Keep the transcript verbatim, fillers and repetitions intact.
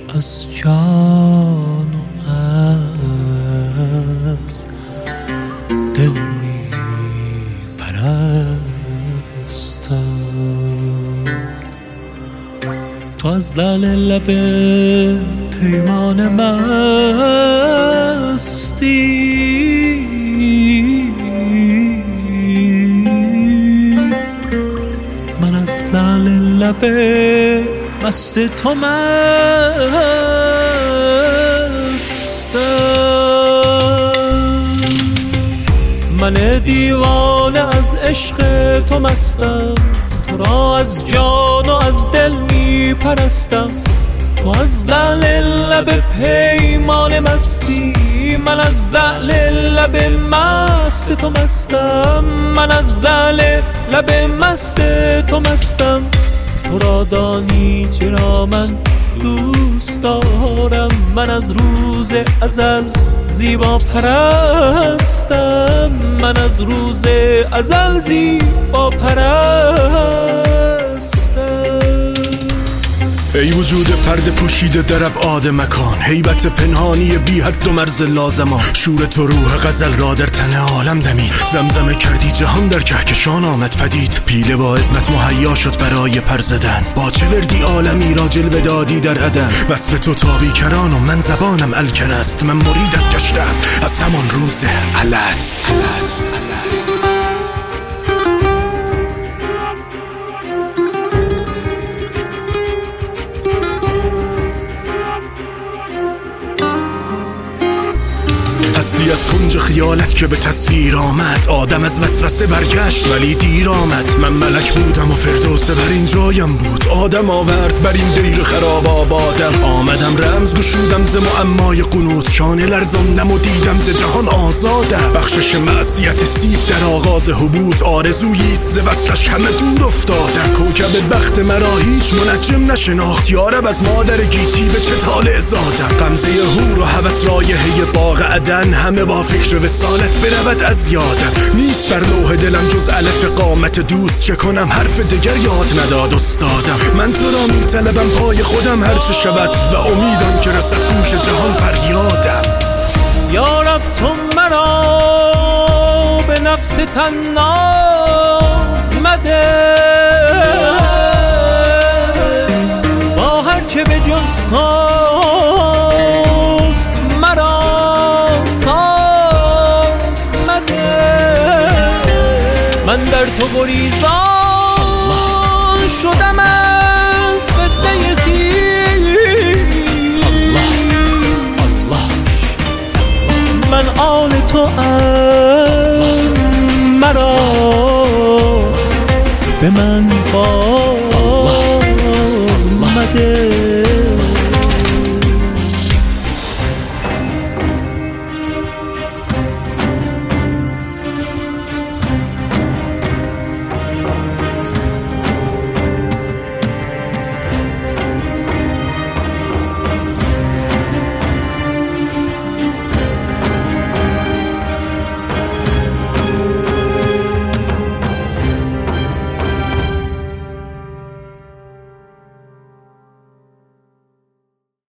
از جان و از دل می پرستم. تو از لعل لب پیمان مستی من از لعل لب مست تو مستم. من دیوانه از عشق تو مستم، تو را از جان و از دل می پرستم. تو از لعل لب پیمان مستی من از لعل لب مست تو مستم. من از لعل لب مست تو مستم. تو را دانی چرا من دوست دارم، من از روز ازل زیبا پرستم. من از روز ازل زیبا پرستم. ای وجود پرده پوشیده در ابعاد مکان، هیبت پنهانی بی حد و مرز لازمان. شور تو روح غزل را در تن عالم دمید، زمزمه کردی جهان در کهکشان آمد پدید. پیله با عظمت مهیا شد برای پر زدن، با چه وردی عالمی را جلوه دادی در عدم. وصف تو تابی کران و من زبانم الکن است، من مریدت گشتم از همان روز الست. هستی از کنج خیالت که به تصویر آمد، آدم از وسوسه برگشت ولی دیر آمد. من ملک بودم و فردوسه بر این جایم بود، آدم آورد بر این دیر خراب آبادم. آمدم رمز گشودم ز معمای قنوت، شانه لرزاندم و دیدم ز جهان آزادم. بخشش معصیت سیب در آغاز حبوط، آرزوییست ز وصلش همه دور افتادم. کوکب بخت مرا هیچ منجم نشناخت، یارب از مادر گیتی به چه طالع زادم. غمزه هور و هوس رایحه باغ عدن، همه با فکر وصالت برود از یادم. نیست بر لوح دلم جز الف قامت دوست، چه کنم حرف دگر یاد نداد استادم. من تو را می طلبم پای خودم هرچه شود، و امیدم که رسد گوش جهان فریادم. یا رب تو مرا به نفس طناز مده، با هرچه به جز توست مرا ساز مده. من در تو گریزان شدم از فتنه خویش، من آن تو ام مرا به من باز مده.